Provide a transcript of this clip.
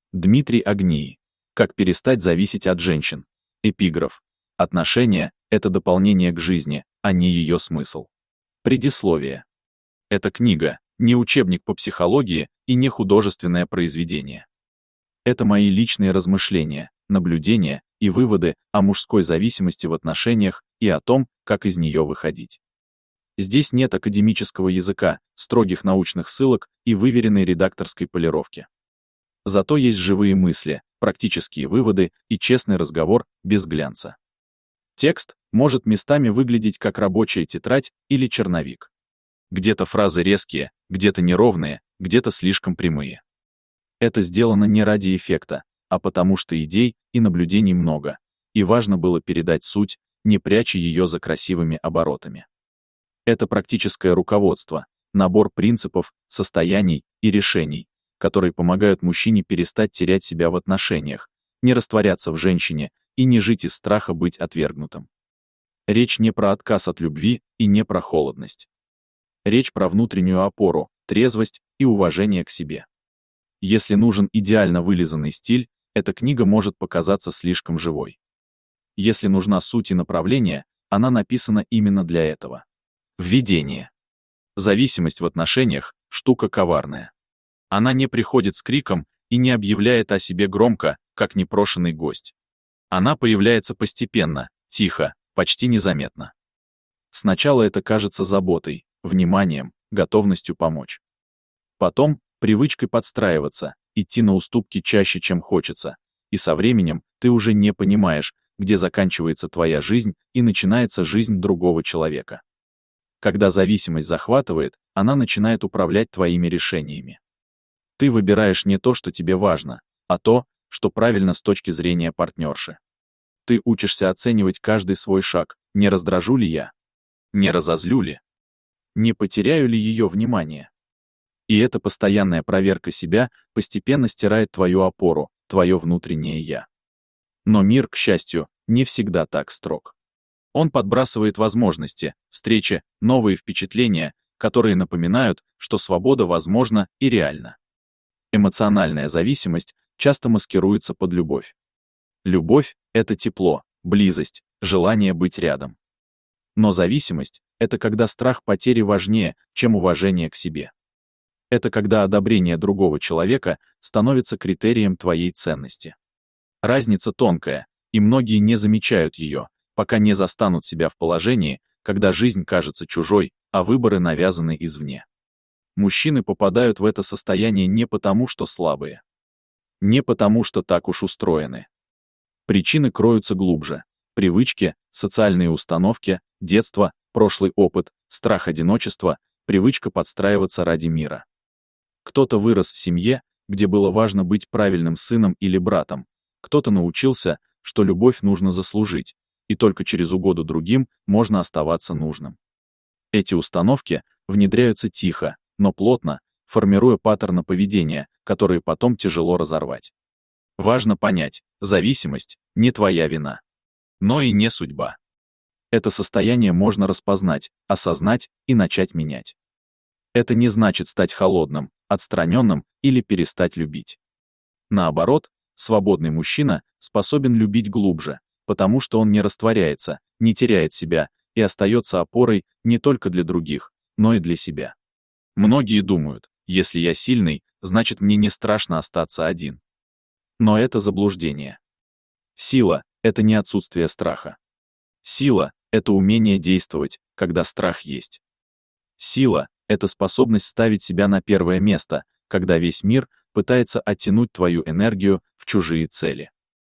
Дмитрий Агнии. Как перестать зависеть от женщин. Эпиграф. Отношения — это дополнение к жизни, а не ее смысл. Предисловие. Эта книга — не учебник по психологии и не художественное произведение. Это мои личные размышления, наблюдения и выводы о мужской зависимости в отношениях и о том, как из нее выходить. Здесь нет академического языка, строгих научных ссылок и выверенной редакторской полировки. Зато есть живые мысли, практические выводы и честный разговор без глянца. Текст может местами выглядеть как рабочая тетрадь или черновик. Где-то фразы резкие, где-то неровные, где-то слишком прямые. Это сделано не ради эффекта, а потому что идей и наблюдений много, и важно было передать суть, не пряча ее за красивыми оборотами. Это практическое руководство, набор принципов, состояний и решений, которые помогают мужчине перестать терять себя в отношениях, не растворяться в женщине и не жить из страха быть отвергнутым. Речь не про отказ от любви и не про холодность. Речь про внутреннюю опору, трезвость и уважение к себе. Если нужен идеально вылизанный стиль, эта книга может показаться слишком живой. Если нужна суть и направление, она написана именно для этого. Введение. Зависимость в отношениях – штука коварная. Она не приходит с криком и не объявляет о себе громко, как непрошенный гость. Она появляется постепенно, тихо, почти незаметно. Сначала это кажется заботой, вниманием, готовностью помочь. Потом — привычкой подстраиваться, идти на уступки чаще, чем хочется, и со временем ты уже не понимаешь, где заканчивается твоя жизнь и начинается жизнь другого человека. Когда зависимость захватывает, она начинает управлять твоими решениями. Ты выбираешь не то, что тебе важно, а то, что правильно с точки зрения партнерши. Ты учишься оценивать каждый свой шаг, не раздражу ли я, не разозлю ли, не потеряю ли ее внимание. И эта постоянная проверка себя постепенно стирает твою опору, твое внутреннее «я». Но мир, к счастью, не всегда так строг. Он подбрасывает возможности, встречи, новые впечатления, которые напоминают, что свобода возможна и реальна. Эмоциональная зависимость часто маскируется под любовь. Любовь — это тепло, близость, желание быть рядом. Но зависимость — это когда страх потери важнее, чем уважение к себе. Это когда одобрение другого человека становится критерием твоей ценности. Разница тонкая, и многие не замечают ее, пока не застанут себя в положении, когда жизнь кажется чужой, а выборы навязаны извне. Мужчины попадают в это состояние не потому, что слабые. Не потому, что так уж устроены. Причины кроются глубже. Привычки, социальные установки, детство, прошлый опыт, страх одиночества, привычка подстраиваться ради мира. Кто-то вырос в семье, где было важно быть правильным сыном или братом, кто-то научился, что любовь нужно заслужить, и только через угоду другим можно оставаться нужным. Эти установки внедряются тихо, но плотно, формируя паттерны поведения, которые потом тяжело разорвать. Важно понять, зависимость — не твоя вина, но и не судьба. Это состояние можно распознать, осознать и начать менять. Это не значит стать холодным, отстраненным или перестать любить. Наоборот, свободный мужчина способен любить глубже, потому что он не растворяется, не теряет себя и остается опорой не только для других, но и для себя. Многие думают, если я сильный, значит мне не страшно остаться один. Но это заблуждение. Сила — это не отсутствие страха. Сила — это умение действовать, когда страх есть. Сила — это способность ставить себя на первое место, когда весь мир пытается оттянуть твою энергию в чужие цели.